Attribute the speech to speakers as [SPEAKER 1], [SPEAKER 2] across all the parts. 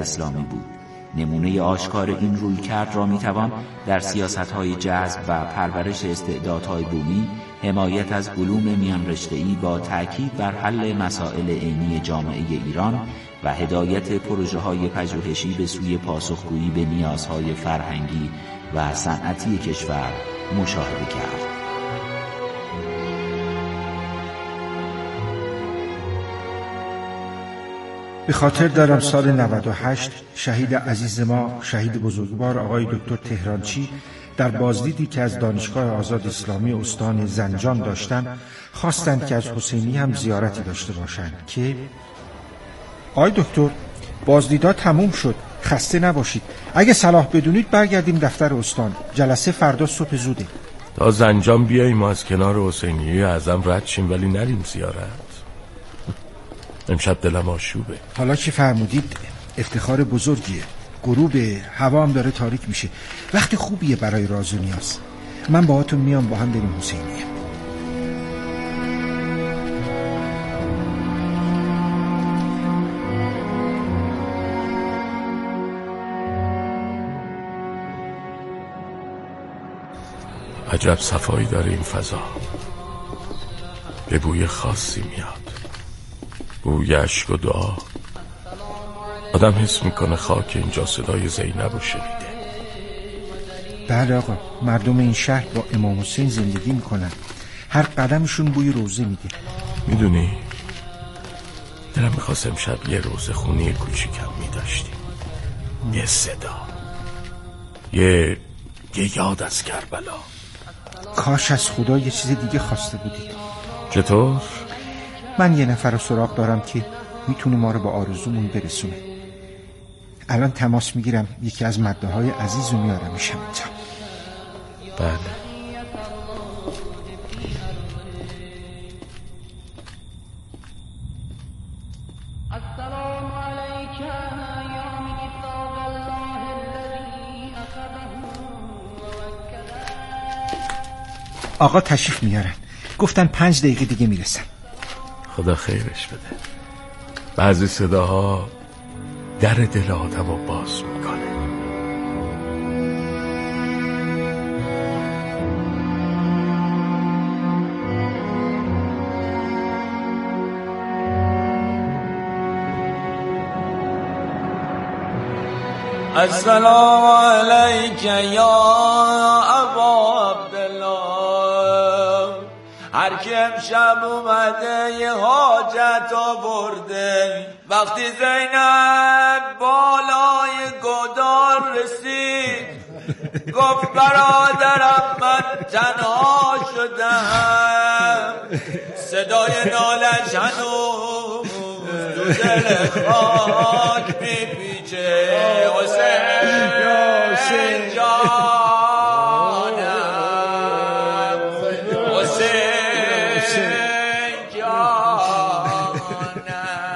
[SPEAKER 1] اسلامی بود. نمونه آشکار این رویکرد را میتوان در سیاست‌های جذب و پرورش استعدادهای بومی، حمایت از علوم میان رشته‌ای با تأکید بر حل مسائل عینی جامعه ایران و هدایت پروژه‌های پژوهشی به سوی پاسخگویی به نیازهای فرهنگی و صنعتی کشور مشاهده کرد.
[SPEAKER 2] به خاطر دارم سال 98 شهید عزیز ما، شهید بزرگوار آقای دکتر تهرانچی در بازدیدی که از دانشگاه آزاد اسلامی استان زنجان داشتند خواستند که از حسینی هم زیارتی داشته باشند که آقای دکتر بازدیدها تموم شد، خسته نباشید، اگه صلاح بدونید برگردیم دفتر استان، جلسه فردا صبح زوده.
[SPEAKER 3] تا زنجان بیاییم از کنار حسینی اعظم رد شیم ولی نریم زیارت. امشب دلم آشوبه.
[SPEAKER 2] حالا که فرمودید افتخار بزرگیه. غروب، هوا هم داره تاریک میشه، وقت خوبیه برای راز و نیاز. من باهاتون میام، با هم بریم حسینیه.
[SPEAKER 3] عجب صفایی داره این فضا. به بوی خاصی میاد، بوی اشک و دعا. آدم حس میکنه خاک اینجا صدای زینب رو شنیده.
[SPEAKER 2] بله آقا، مردم این شهر با امام حسین زندگی میکنن، هر قدمشون بوی روزه میده.
[SPEAKER 3] میدونی دلم میخواست امشب یه روزه خونی کوچیکم میداشتیم، یه صدا، یه یاد از کربلا.
[SPEAKER 2] کاش از خدا یه چیز دیگه خواسته بودید.
[SPEAKER 3] چطور؟
[SPEAKER 2] من یه نفر رو سراغ دارم که میتونه ما رو به آرزومون برسونه. الان تماس میگیرم، یکی از مده های عزیز رو میارم میشم اینجا.
[SPEAKER 3] بله.
[SPEAKER 2] آقا تشریف میارن، گفتن 5 دقیقه دیگه میرسن.
[SPEAKER 3] خدا خیرش بده. بعضی صداها در دل آدم رو باز میکنه.
[SPEAKER 4] السلام علیک یا ابا عبدالله. هر که امشب اومده یه حاجت آورده. وقتی زینب بالای گودال رسید گفت برادرم من تنها شدم. صدای نالش هنوز تو دل خاک میپیچه. حسین جانم، حسین جانم،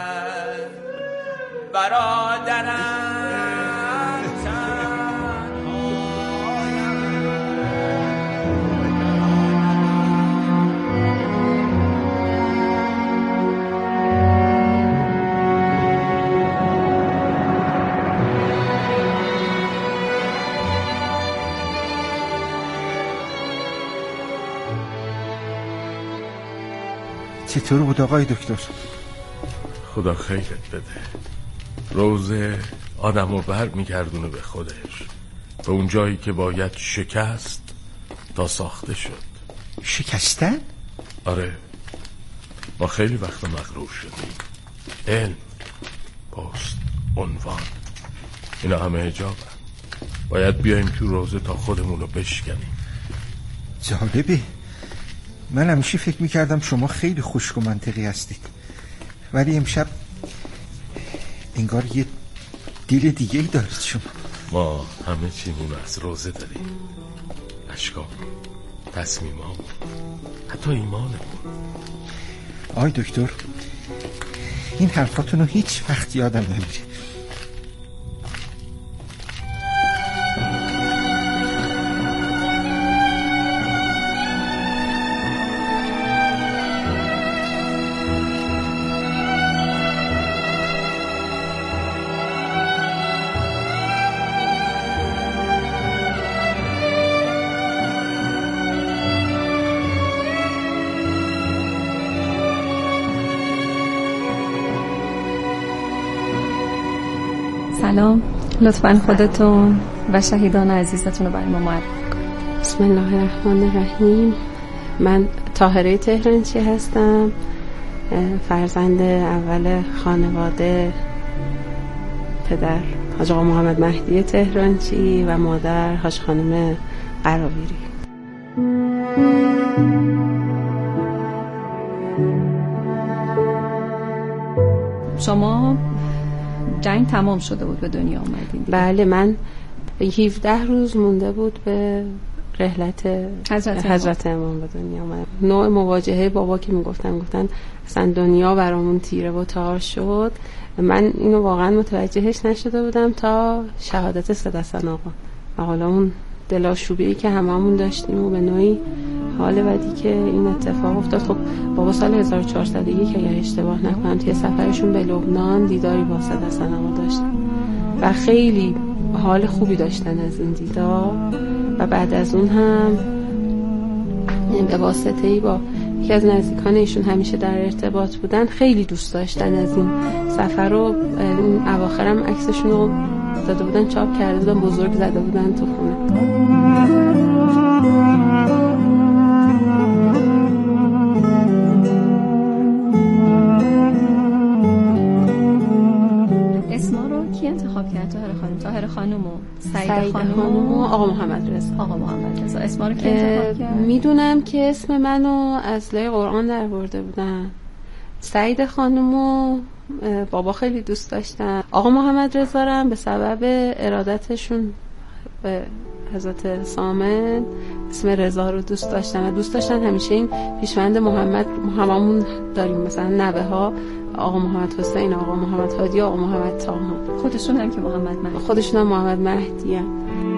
[SPEAKER 4] برادرم
[SPEAKER 2] چطور بود آقای دکتر؟
[SPEAKER 3] خدا خیرت بده. روزه آدم رو بر میگردونه به خودش، به اون جایی که باید شکست تا ساخته شد.
[SPEAKER 2] شکستن؟
[SPEAKER 3] آره، ما خیلی وقت مغرور شدیم. علم، پست، عنوان، اینا همه حجابن. باید بیایم تو روزه تا خودمون رو بشکنیم.
[SPEAKER 2] جالبه. من همیشه فکر میکردم شما خیلی خشک و منطقی هستید، ولی امشب انگار یه دل دیگه ای دارید شما.
[SPEAKER 3] ما همه چیمون از روزه داریم، اشکامون، تصمیمامون، حتی ایمانمون.
[SPEAKER 2] آی دکتر، این حرفاتونو هیچ وقت یادم نمیره.
[SPEAKER 5] سلام، لطفاً خودتون و شهیدان عزیزتون رو برای ما معرفی کنید.
[SPEAKER 6] بسم الله الرحمن الرحیم. من طاهره تهرانچی هستم، فرزند اول خانواده، پدر حاج آقا محمد مهدی تهرانچی و مادر حاج خانم قراویری.
[SPEAKER 5] شما جنگ تمام شده بود به دنیا آمدین؟
[SPEAKER 6] بله، من 17 روز مونده بود به رحلت حضرت امام به دنیا آمدم. نوع مواجهه بابا که گفتن اصلا دنیا برامون تیره و تار شد. من اینو واقعا متوجهش نشده بودم تا شهادت سید حسن آقا و حالا اون دلاشوبی که هممون داشتیم و به نوعی حال بعدی که این اتفاق افتاد. خب بابا سال 1401 اگر اشتباه نکنم توی سفرشون به لبنان دیداری با سید حسن آقا داشتن و خیلی حال خوبی داشتن از این دیدار و بعد از اون هم به واسطه‌ای با یکی از نزدیکان ایشون همیشه در ارتباط بودن، خیلی دوست داشتن از این سفر رو. اون اواخرم عکسشون رو داده بودن، چاپ کرده بودن، بزرگ زده بودن تو خونه.
[SPEAKER 5] اسما رو کی انتخاب کرد؟ طاهره خانم و
[SPEAKER 6] سعید خانم و آقا محمد رضا.
[SPEAKER 5] اسما رو کی انتخاب کرد؟
[SPEAKER 6] میدونم که اسم منو از لای قرآن در برده بودن. سعید خانم و بابا خیلی دوست داشتن. آقا محمد رضا هم به سبب ارادتشون به حضرت سامن اسم رضا رو دوست داشتن و دوست داشتن همیشه این پیشوند محمد هممون داریم، مثلا نوه ها آقا محمد حسین، آقا محمد هادی، آقا محمد طاها.
[SPEAKER 5] خودشون هم که
[SPEAKER 6] محمد مهدی هم.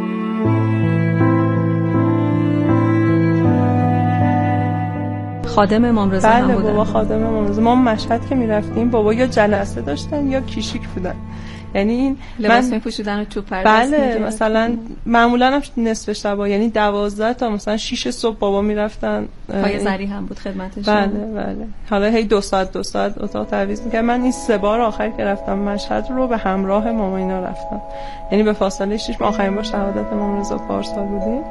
[SPEAKER 5] خادم امام رضا هم بودن.
[SPEAKER 7] بابا خادم امام رضا. ما مشهد که میرفتیم بابا یا جلسه داشتن یا کیشیک بودن، یعنی این
[SPEAKER 5] لباس میپوشیدن و چوب پرواز
[SPEAKER 7] بله مثلا معمولا هم نصف شب، یعنی 12 تا مثلا 6 صبح بابا میرفتن.
[SPEAKER 5] پای زری هم بود خدمتشون.
[SPEAKER 7] بله حالا هی 2 ساعت اتاق تعویض میکرد. من این 3 بار آخر که رفتم مشهد رو به همراه ماما اینا رفتم، یعنی به فاصله 6 آخرین بار شهادت امام رضا پارسال بودیم.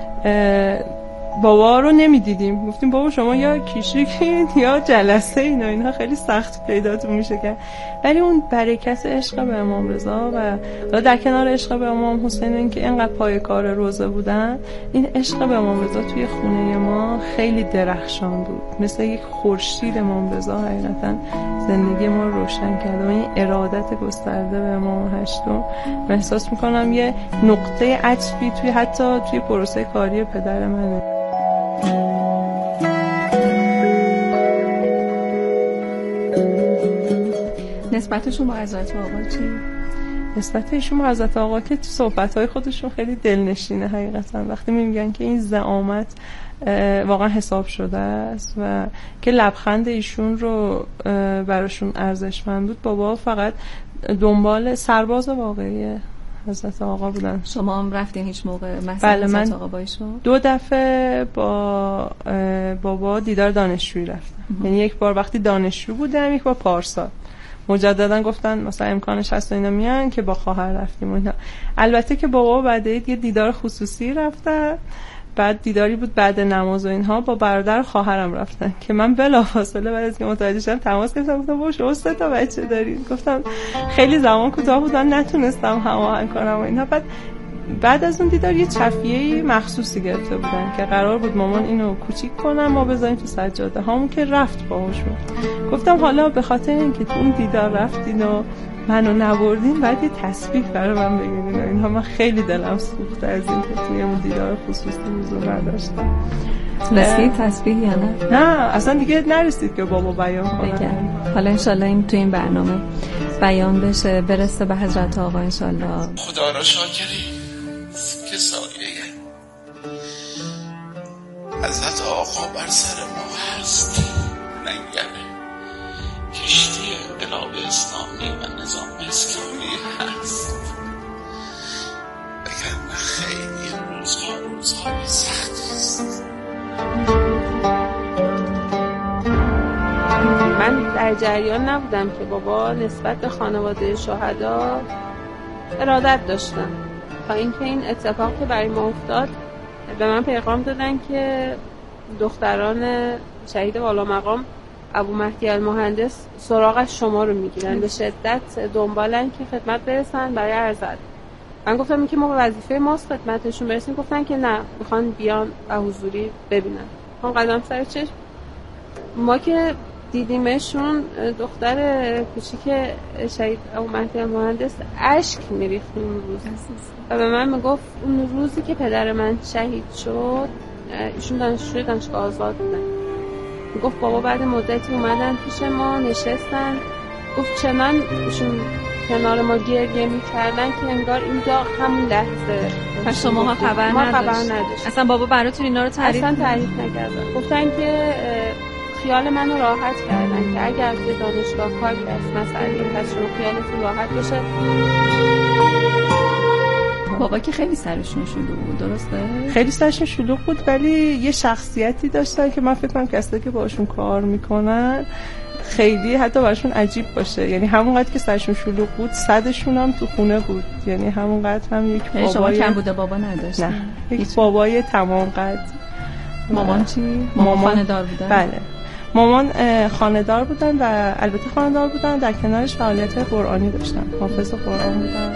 [SPEAKER 7] بابا رو نمیدیدیم، گفتیم بابا شما یا کیشیکین یا جلسه اینا خیلی سخت پیداتون میشه که، ولی اون برکت عشق به امام رضا و در کنار عشق به امام حسین این که اینقدر پای کار روزه بودن، این عشق به امام رضا توی خونه ما خیلی درخشان بود، مثل یک خورشید امام رضا حقیقتا زندگی ما رو روشن کرد و این ارادت گسترده به امام هشتم و احساس میکنم یه نقطه عطفی حتی توی پروسه کاری پدر منه.
[SPEAKER 5] نسبتشون با حضرت آقا چی؟
[SPEAKER 7] نسبتشون با حضرت آقا که تو صحبت‌های خودشون خیلی دلنشینه حقیقتا. وقتی میگن که این زعامت واقعا حساب شده است و که لبخند ایشون رو براشون ارزشمند بود، بابا فقط دنبال سرباز واقعی حضرت آقا بودن.
[SPEAKER 5] شما هم رفتین هیچ موقع مسجد حضرت آقا با ایشون؟
[SPEAKER 7] 2 دفعه با بابا دیدار دانشجویی رفتم. یعنی یک بار وقتی دانشجو بودم، یک بار پارسال مجددا گفتن مثلا امکانش هست و اینا میان که با خواهر رفتیم اینا. البته که بابا بعد یه دیدار خصوصی رفتن، بعد دیداری بود بعد نماز و اینها با برادر خواهرم رفتن که من بلافاصله بعد از که متوجه شدم تماس گرفتم، گفتم بابا شما 3 تا بچه دارید. گفتم خیلی زمان کوتاه بود من نتونستم هماهنگ کنم و اینا. بعد از اون دیدار یه چفیه مخصوصی گرفته بودن که قرار بود مامان اینو کوچیک کنن ما بذاریم تو سجاده هامون که رفت باهاشون. گفتم حالا به خاطر اینکه تو اون دیدار رفتین و منو نبردین بعد یه تسبیح برای من بگیرین و اینها. من خیلی دلم سوخته از این که توی اون دیدار خصوصی حضور نداشتم.
[SPEAKER 5] رسید تسبیح یا نه؟
[SPEAKER 7] نه اصلا دیگه نرسید که بابا بیان کنه.
[SPEAKER 5] حالا انشالله این تو این برنامه بیان بشه، برسه به حضرت آقا انشالله.
[SPEAKER 3] خدا را شاکری که سایه حضرت آقا بر سر ما هست. لنگر کشتی انقلاب اسلامی و نظام اسلامی هست، وگرنه خیلی روزهای سختی است.
[SPEAKER 6] من در جریان نبودم که بابا نسبت به خانواده شهدا ارادت داشتم تا اینکه این اتفاق که برای ما افتاد به من پیغام دادن که دختران شهید والا مقام ابو مهدی المهندس سراغ شما رو میگیرن، به شدت دنبالن که خدمت برسن برای عرض. من گفتم این که ما به وظیفه ماست خدمتشون برسیم. گفتن که نه، میخوان بیان و حضوری ببینن. من قدم سر چشم ما که دیدیمشون، دختر کوچیک شهید ابو مهدی المهندس اشک میریخت اون روز و به من میگفت اون روزی که پدر من شهید شد، ایشون دانشجوی دانشگاه آزاد بودن، میگفت بابا بعد مدتی اومدن پیش ما نشستن، گفت چنان ایشون کنار ما گریه میکردن که انگار این داغ همون لحظه.
[SPEAKER 5] پس شما ها خبر نداشت؟ اصلا بابا براتون اینا رو تعریف
[SPEAKER 6] نکردن. گفتن که خیال منو راحت کردن که اگر به دانشگاه کار کرد مسئله پس شما خیالتون راحت بشه.
[SPEAKER 5] بابا که خیلی سرشون شلوغ بود، درسته؟
[SPEAKER 7] خیلی سرشون شلوغ بود، ولی یه شخصیتی داشتن که من فکر کنم کسایی که باشون کار میکنن خیلی حتی براشون عجیب باشه. یعنی همونقدر که سرشون شلوغ بود، صدشون هم تو خونه بود. یعنی همونقدر هم یک بابای
[SPEAKER 5] شما کم بوده بابا نداشت؟
[SPEAKER 7] نه، یک بابای تمام قد.
[SPEAKER 5] مامان چی؟ مامان خانه‌دار بودن؟
[SPEAKER 7] بله، مامان خانه‌دار بودن و البته خانه‌دار بودن در کنارش فعالیت قرآنی داشتن، حافظ قرآن بودن.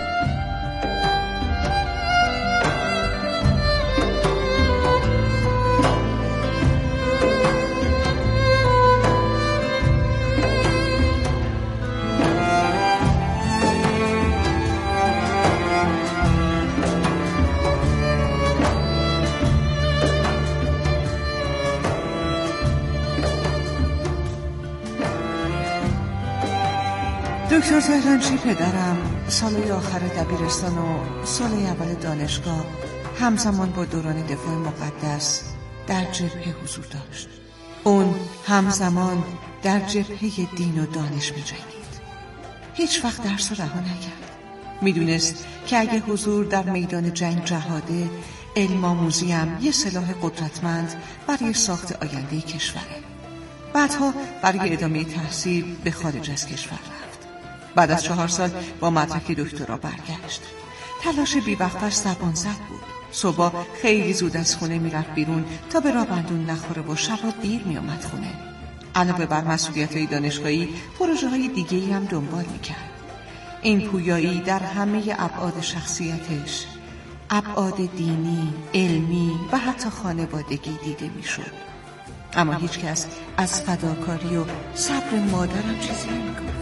[SPEAKER 8] دکتر تهرانچی پدرم سالهای آخر دبیرستان و سال اول دانشگاه همزمان با دوران دفاع مقدس در جبهه حضور داشت. اون همزمان در جبهه دین و دانش می جنگید. هیچ وقت درس رها نکرد. میدونست که اگه حضور در میدان جنگ جهاده، علم آموزی هم یه سلاح قدرتمند برای ساخت آینده کشوره. بعدها برای ادامه تحصیل به خارج از کشور رفت. بعد از 4 سال با مدرک دکترا برگشت. تلاش بی‌وقفش زبان زد بود. صبح خیلی زود از خونه میرفت بیرون تا به راه بندون نخوره و شبا دیر میامد خونه. علاوه بر مسئولیت‌های دانشگاهی، پروژه‌های دیگه‌ای هم دنبال میکرد. این پویایی در همه ابعاد شخصیتش، ابعاد دینی، علمی و حتی خانوادگی دیده میشد. اما هیچ کس از فداکاری و صبر مادرم چیزی نمیگفت.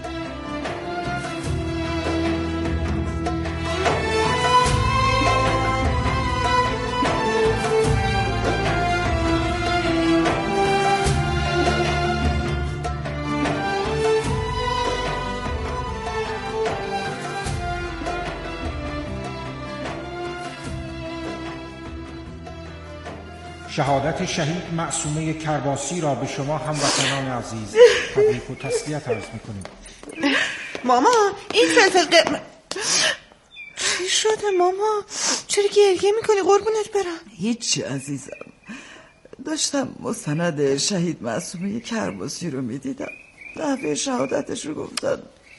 [SPEAKER 2] شهادت شهید معصومه کرباسی را به شما هموطنان عزیز تبریک و تسلیت عرض می‌کنیم.
[SPEAKER 8] ماما این فلفل چی شده ماما؟ چرا گریه میکنی قربونت برم؟
[SPEAKER 9] هیچی عزیزم، داشتم مستند شهید معصومه کرباسی رو میدیدم. دفعه شهادتش رو گفتن.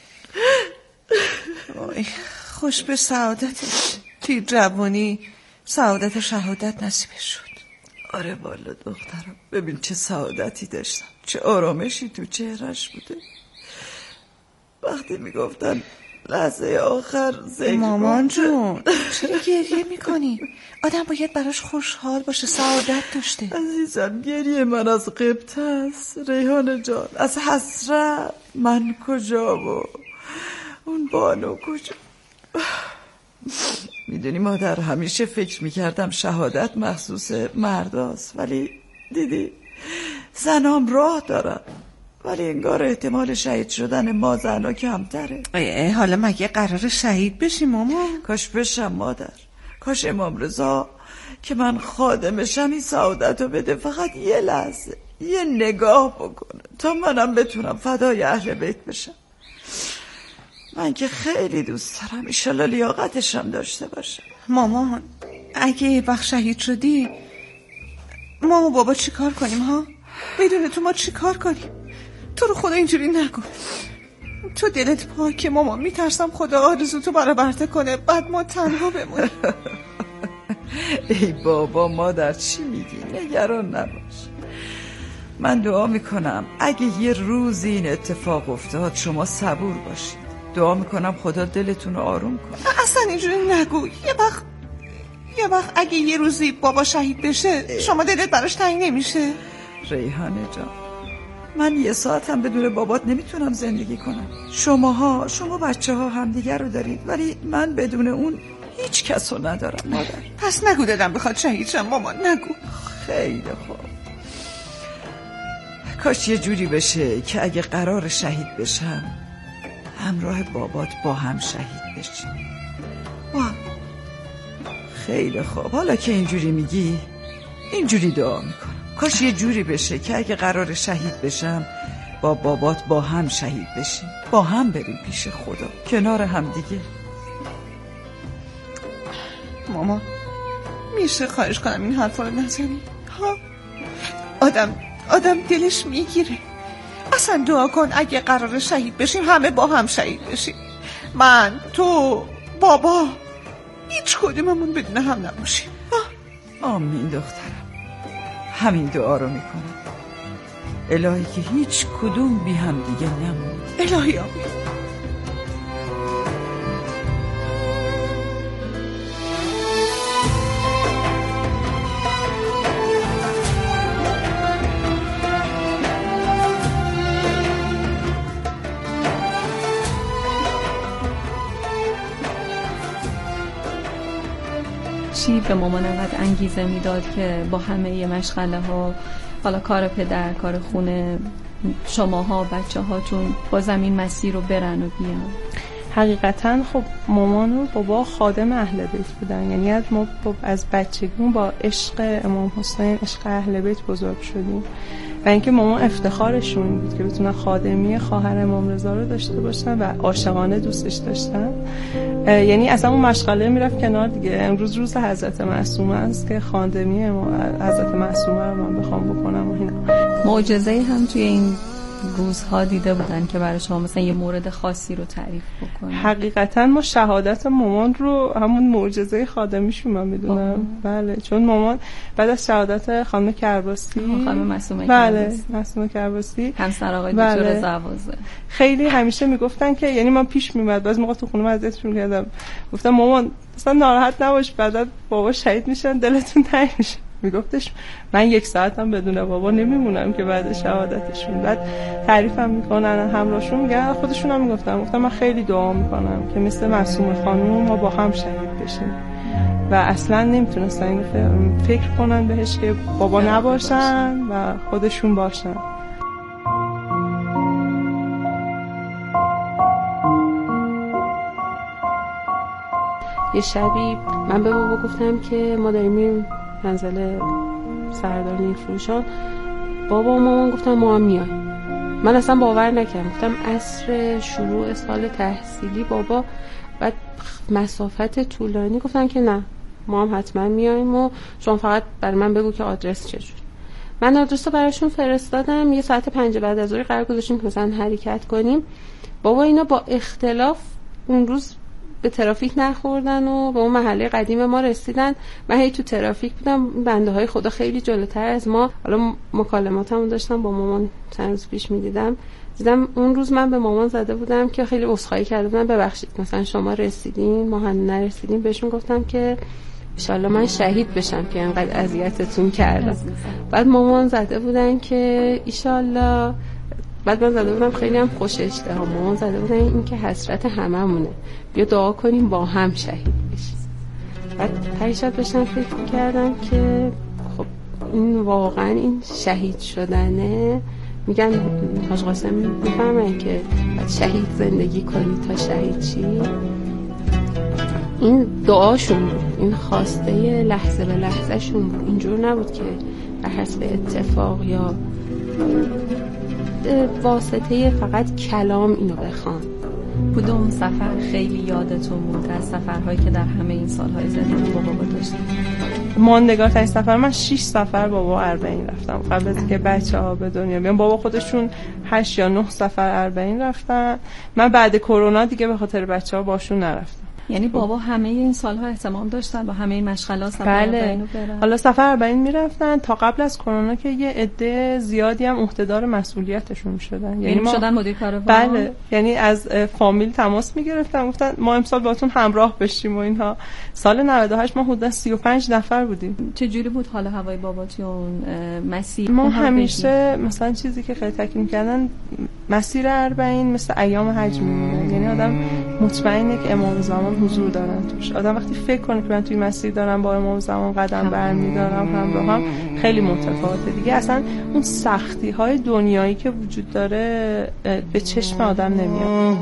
[SPEAKER 8] خوش به سعادتش، توی جوانی سعادت شهادت نصیبش شد.
[SPEAKER 9] آره والا دخترم، ببین چه سعادتی داشتم، چه آرامشی تو چهرش بوده. وقتی میگفتن لحظه آخر
[SPEAKER 8] مامان جون چرا گریه میکنی؟ آدم باید براش خوشحال باشه، سعادت داشته.
[SPEAKER 9] عزیزم گریه من از غبطه است ریحان جان، از حسرت. من کجا و اون بانو کجا؟ میدونی مادر، همیشه فکر میکردم شهادت مخصوص مرداست، ولی دیدی زنام راه دارن، ولی انگار احتمال شهید شدن ما زنها کمتره.
[SPEAKER 8] حالا مگه قرار شهید بشی ماما؟
[SPEAKER 9] کاش بشم مادر، کاش امام رضا که من خادمشم این سعادت رو بده، فقط یه لحظه، یه نگاه بکنه تا منم بتونم فدای اهل بیت بشم. من که خیلی دوست دارم، ایشالا لیاقتشم داشته باشه.
[SPEAKER 8] مامان اگه وقت شهید شدی ما و بابا چی کار کنیم ها؟ بدون تو ما چی کار کنیم؟ تو رو خدا اینجوری نگو. تو دلت پاکه مامان، میترسم خدا آرزوتو برآورده کنه بعد ما تنها بمونیم.
[SPEAKER 9] ای بابا مادر چی میگی؟ نگران نباش. من دعا میکنم اگه یه روزی این اتفاق افتاد شما صبور باشید. دعا میکنم خدا دلتون رو آروم کنه.
[SPEAKER 8] اصلا اینجوری نگو. یه وقت اگه یه روزی بابا شهید بشه شما دلت براش تنگ نمیشه؟
[SPEAKER 9] ریحانه جان، من یه ساعت هم بدون بابات نمیتونم زندگی کنم. شما بچه ها همدیگر رو دارید، ولی من بدون اون هیچ کس رو ندارم مادر.
[SPEAKER 8] پس نگو دلم بخواد شهید شم مامان، نگو.
[SPEAKER 9] خیلی خوب. کاش یه جوری بشه که اگه قرار شهید بشم همراه بابات با هم شهید بشیم. خیلی خوب. حالا که اینجوری میگی اینجوری دعا میکنم کاش یه جوری بشه که اگه قرار شهید بشم با بابات با هم شهید بشیم، با هم بریم پیش خدا کنار هم دیگه.
[SPEAKER 8] ماما میشه خواهش کنم این حرفا رو نزنی ها؟ آدم دلش میگیره. اصلا دعا کن اگه قرار شهید بشیم همه با هم شهید بشیم. من، تو، بابا، هیچ کدوممون بدون هم نباشیم.
[SPEAKER 9] آمین دخترم، همین دعا رو میکنم. الهی که هیچ کدوم بی هم دیگه نمونه.
[SPEAKER 8] الهی آمین.
[SPEAKER 5] چی به مامان انقدر انگیزه میداد که با همه مشغله ها، حالا کار پدر، کار خونه، شماها بچه هاتون بازم این مسیر رو برن و بیان؟
[SPEAKER 7] حقیقتا خب مامان و بابا خادم اهل بیت بودن. یعنی ما از بچگیمون با عشق امام حسین، عشق اهل بیت بزرگ شدیم و اینکه مامان افتخارشون بود که بتونن خادمی خواهر امام رضا رو داشته باشن و عاشقانه دوستش داشتن. یعنی اصلا اون مشغله میرفت کنار دیگه. امروز روز حضرت معصومه است که خادمی حضرت معصومه رو من بخوام بکنم و اینا.
[SPEAKER 5] معجزه‌ای هم توی این روزها دیده بودن که برای شما مثلا یه مورد خاصی رو تعریف بکنن؟
[SPEAKER 7] حقیقتا ما شهادت مامان رو همون معجزه خادمیشون من میدونم. بله، چون مامان بعد از شهادت خانم کرباسی،
[SPEAKER 5] خانم معصومه
[SPEAKER 7] معصومه کرباسی،
[SPEAKER 5] همسر آقای دکتر رضاوازه،
[SPEAKER 7] خیلی همیشه میگفتن که یعنی من پیش میمد بعضی موقع تو خونه اذیتشون کردم، گفتم مامان اصلا ناراحت نباش، بعد بابا شهید میشن دلتون تنگ میشه. میگفتش من یک ساعت هم بدون بابا نمیمونم که بعد شهادتشون. بعد تعریفم میکنن همراهشون میگن، خودشون هم گفتم من خیلی دعا میکنم که مثل معصومه خانم ما با هم شهید بشیم و اصلا نمیتونستن فکر کنن بهش که بابا نباشن و خودشون باشن. یه شبی من به بابا گفتم که ما داریم میریم منزل سردار نیفروشان. بابا و مامان گفتم ما هم میایم. من اصلا باور نکردم. گفتم عصر شروع سال تحصیلی بابا، بعد مسافت طولانی. گفتن که نه ما هم حتما میایم و شما فقط برای من بگو که آدرس چجوری. من آدرس رو براشون فرستادم. یه ساعت 5 بعد از ظهر قرار گذاشتیم که مثلا حرکت کنیم. بابا اینا با اختلاف اون روز به ترافیک نخوردن و به اون محله قدیم ما رسیدن. من هی تو ترافیک بودم، بنده های خدا خیلی جلوتر از ما. حالا مکالماتمو داشتم با مامان چند روز پیش دیدم اون روز من به مامان زده بودم که خیلی عذرخواهی کرده بودم، ببخشید مثلا شما رسیدین ما هم نرسیدیم. بهشون گفتم که ان شاءالله من شهید بشم که انقدر اذیتتون کردم. بعد مامان زده بودن که ان شاءالله. بعد من زده بودم خیلی هم خوش اشتهام. مامان زده بودن این که حسرت هممونه، بیا دعا کنیم با هم شهید بشیم. بعد پریشب داشتم فکر کردم که خب این واقعا این شهید شدنه. میگن حاج قاسم میفهمن که باید شهید زندگی کنی تا شهید چی. این دعاشون بود، این خواسته لحظه به لحظه شون بود. اینجور نبود که بر حسب اتفاق یا واسطه فقط کلام اینو بخوان.
[SPEAKER 5] کدوم سفر خیلی یادتون مونده از سفرهایی که در همه این سالهای زندگی با بابا داشتید؟
[SPEAKER 7] ماندگارترین سفر من 6 سفر بابا اربعین رفتم قبل از که بچه‌ها به دنیا بیان. بابا خودشون 8 یا 9 سفر اربعین رفتن. من بعد کرونا دیگه به خاطر بچه‌ها باشون نرفتم.
[SPEAKER 5] یعنی بابا همه این سالها اهتمام داشتن با همه این مشغلات سفر اربعین رو برن؟
[SPEAKER 7] حالا سفر اربعین میرفتن تا قبل از کرونا که یه عده زیادی هم عهدهدار مسئولیتشون شدن.
[SPEAKER 5] یعنی ما شدن مدیر کاروان؟
[SPEAKER 7] بله، یعنی از فامیل تماس میگرفتن گفتن ما امسال باهاتون همراه بشیم و اینها. سال 98 ما حدود 35 نفر بودیم.
[SPEAKER 5] چه جوری بود حال هوای بابا توی اون مسیر؟
[SPEAKER 7] ما همیشه مثلا چیزی که خیلی تاکید می‌کردن مسیر اربعین مثل ایام حج میمونه. یعنی آدم مطمئنه که امام زمان حضور دارن توش. آدم وقتی فکر کنه که من توی مسیر دارم با امام زمان قدم برمی‌دارم همراهم، خیلی متفاوته دیگه. اصلا اون سختی‌های دنیایی که وجود داره به چشم آدم نمیاد.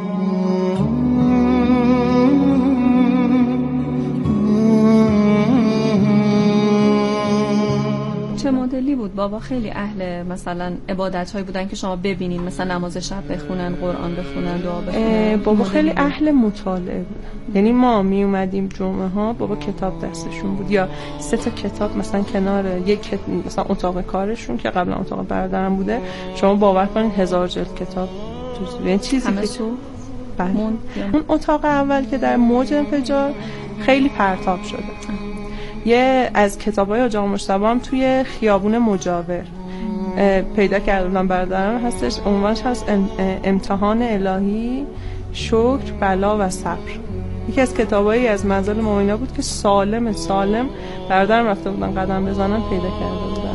[SPEAKER 5] چه مدلی بود بابا؟ خیلی اهل مثلا عبادت‌هایی بودن که شما ببینین، مثلا نماز شب بخونن، قرآن بخونن، دعا بخونن؟
[SPEAKER 7] بابا خیلی اهل مطالعه بود. یعنی ما می اومدیم جمعه ها بابا کتاب دستشون بود، یا 3 تا کتاب مثلا کنار یک مثلا اتاق کارشون که قبلا اتاق برادرم بوده، شما باور کنین 1000 جلد کتاب تو. یعنی چیزی
[SPEAKER 5] همه
[SPEAKER 7] که
[SPEAKER 5] تو
[SPEAKER 7] بله. اون اتاق اول که در موج انفجار خیلی پرتاب شده. یه از کتابای حاج آقا مجتبی هم توی خیابون مجاور پیدا کردم برادرم هستش، عنوانش هست امتحان الهی، شکر، بلا و صبر. یکی از کتابایی از منزل مومینا بود که سالم برادرم رفته بودن قدم بزنن پیدا کرده بودن.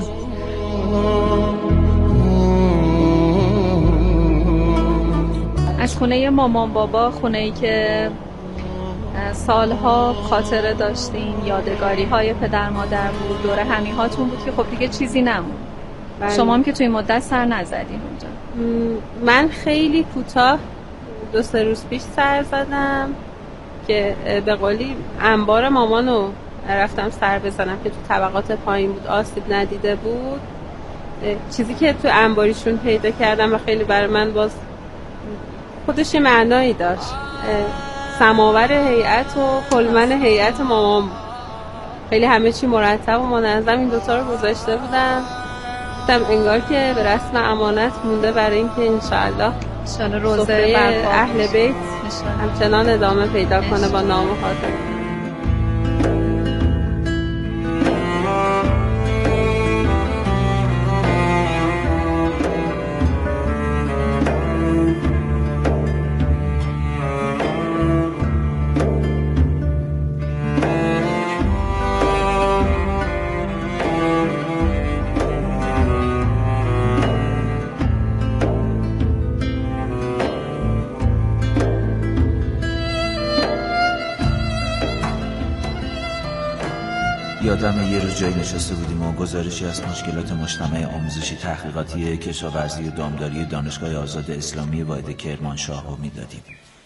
[SPEAKER 5] از خونه مامان بابا، خونه‌ای که سالها خاطره داشتین، یادگاری های پدر مادر بود، دور همی هاتون بود که خب دیگه چیزی نمون. شما هم که توی مدت سر نزدین اونجا.
[SPEAKER 6] من خیلی کوتاه 2-3 روز پیش سر زدم که به قولی انبار مامانو رفتم سر بزنم که تو طبقات پایین بود، آسیب ندیده بود. چیزی که تو انباریشون پیدا کردم و خیلی برای من باز خودش یه معنایی داشت، سماور هیئت و کلمن هیئت مامان. خیلی همه چی مرتب و منظم این دوتا رو گذاشته بودن. گفتم انگار که به رسم امانت مونده برای اینکه انشاءالله
[SPEAKER 5] روزه
[SPEAKER 6] اهل بیت همچنان ادامه پیدا کنه با نام و خاطر.
[SPEAKER 1] یادم یه روز جایی نشسته بودیم و گزارشی از مشکلات مجتمع آموزشی تحقیقاتی کشاورزی و دامداری دانشگاه آزاد اسلامی واحد کرمانشاه رو میدادیم.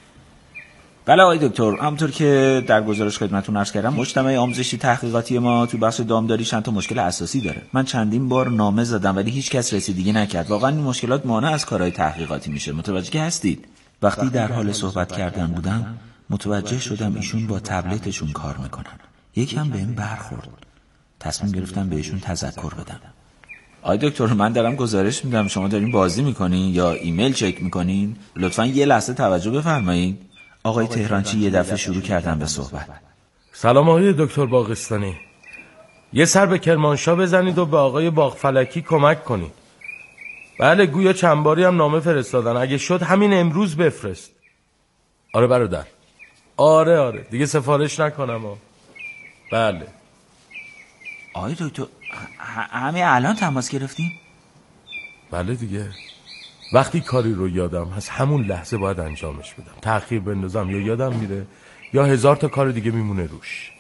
[SPEAKER 1] بله آقای دکتر، همونطور که در گزارش خدمتتون عرض کردم، مجتمع آموزشی تحقیقاتی ما تو بخش دامداری چند تا مشکل اساسی داره. من چندین بار نامه زدم ولی هیچ کس رسیدگی نکرد. واقعا این مشکلات مانع از کارهای تحقیقاتی میشه. متوجه که هستید؟ وقتی در حال صحبت کردن بودم متوجه شدم ایشون با تبلتشون کار میکنن. یکم بهم برخورد. تصمیم گرفتم بهشون تذکر بدم. آقای دکتر، من دارم گزارش میدم، شما دارین بازی میکنین یا ایمیل چک میکنین؟ لطفاً یه لحظه توجه بفرمایید. آقای تهرانچی یه دفعه شروع کردن به صحبت.
[SPEAKER 3] سلام آقای دکتر باغستانی. یه سر به کرمانشاه بزنید و به آقای باغفلکی کمک کنید. بله، گویا چند باری هم نامه فرستادن. اگه شد همین امروز بفرست. آره برادر. آره دیگه سفارش نکنم. بله.
[SPEAKER 1] آقای دکتر، همین الان تماس گرفتیم؟
[SPEAKER 3] بله دیگه. وقتی کاری رو یادم هست همون لحظه باید انجامش بدم. تأخیر بندازم یا یادم میره یا 1000 تا کار دیگه میمونه روش.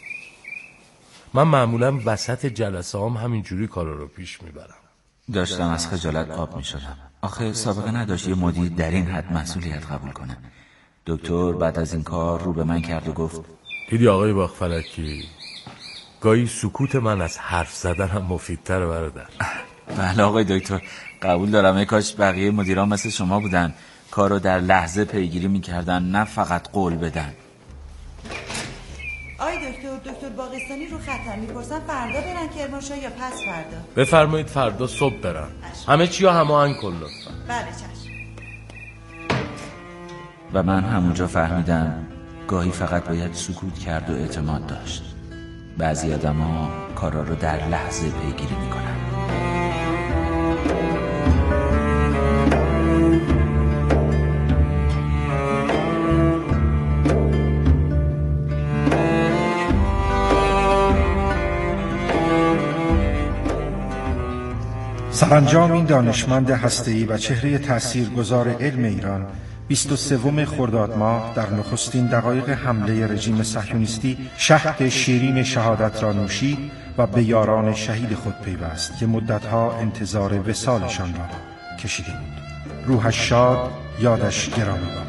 [SPEAKER 3] من معمولا وسط جلسه هم همینجوری کارا رو پیش میبرم.
[SPEAKER 1] داشتم از خجالت آب میشدم. آخه سابقه نداشت یه مدیر در این حد مسئولیت قبول کنه. دکتر بعد از این کار رو به من کرد و گفت
[SPEAKER 3] دیدی آقای باغفلکی، گاهی سکوت من از حرف زدن هم مفیدتره برادر.
[SPEAKER 1] بله آقای دکتر، قبول دارم. ای کاش بقیه مدیران مثل شما بودن. کارو در لحظه پیگیری میکردن، نه فقط قول بدن.
[SPEAKER 8] آی دکتر باقستانی رو خطر میپرسن فردا برن کرمانشاه یا پس فردا؟
[SPEAKER 3] بفرمایید فردا صبح برن. همه چی رو هماهنگ کن لطفا.
[SPEAKER 8] بله چشم.
[SPEAKER 1] و من همونجا فهمیدم گاهی فقط باید سکوت کرد و اعتماد داشت. بعضی آدم‌ها کارا رو در لحظه پیگیری میکنن.
[SPEAKER 2] سرانجام این دانشمند هسته‌ای و چهره تاثیرگذار علم ایران 23 خرداد ماه در نخستین دقایق حمله رژیم صهیونیستی شهد شیرین شهادت را نوشید و به یاران شهید خود پیوست که مدتها انتظار وصالشان را کشیده بود. روحش شاد، یادش گرامی باد.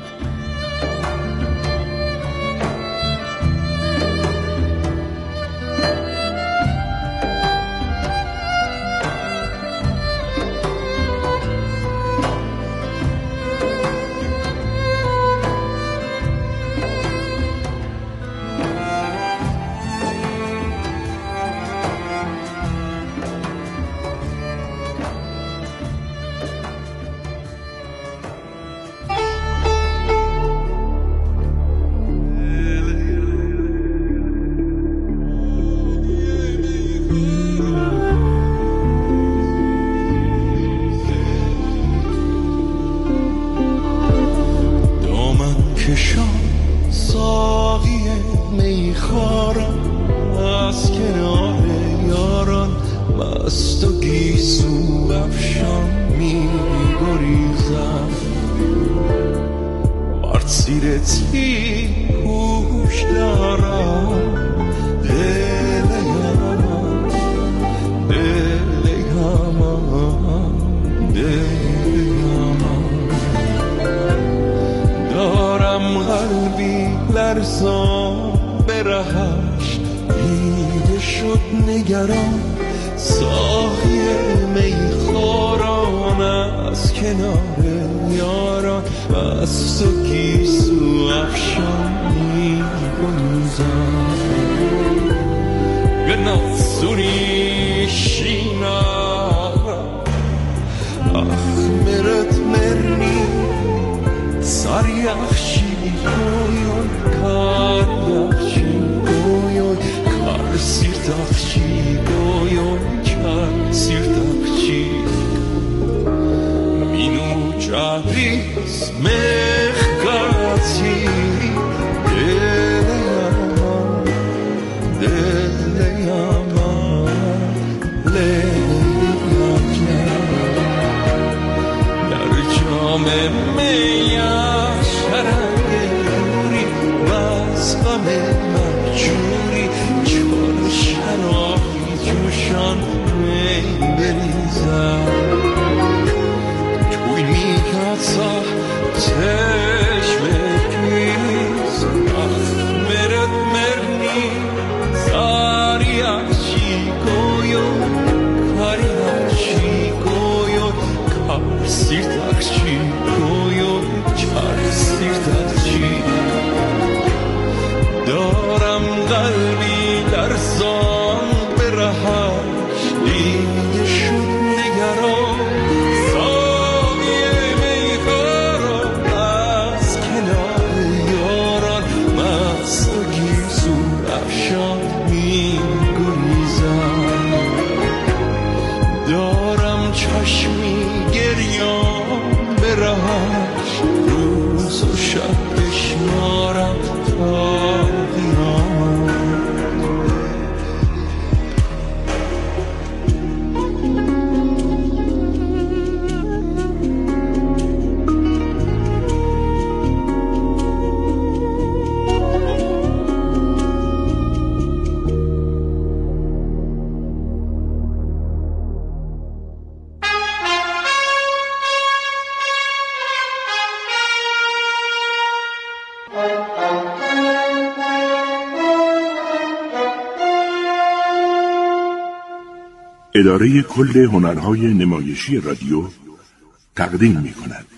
[SPEAKER 10] اداره کل هنرهای نمایشی رادیو تقدیم می‌کند.